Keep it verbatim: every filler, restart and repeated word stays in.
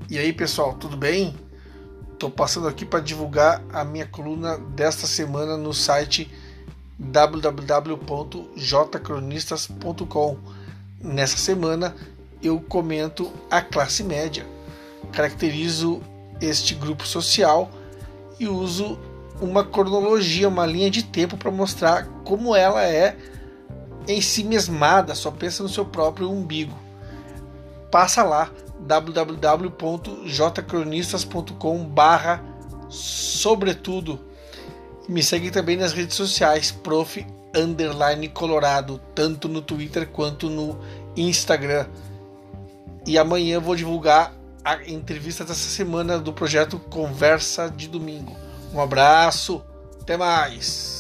E aí, pessoal, tudo bem? Estou passando aqui para divulgar a minha coluna desta semana no site w w w ponto j cronistas ponto com. Nessa semana eu comento a classe média, caracterizo este grupo social e uso uma cronologia, uma linha de tempo para mostrar como ela é em si mesmada, só pensa no seu próprio umbigo. Passa lá, w w w ponto j cronistas ponto com barra sobretudo. Me segue também nas redes sociais, prof underline colorado, tanto no Twitter quanto no Instagram. E amanhã eu vou divulgar a entrevista dessa semana do projeto Conversa de Domingo. Um abraço, até mais!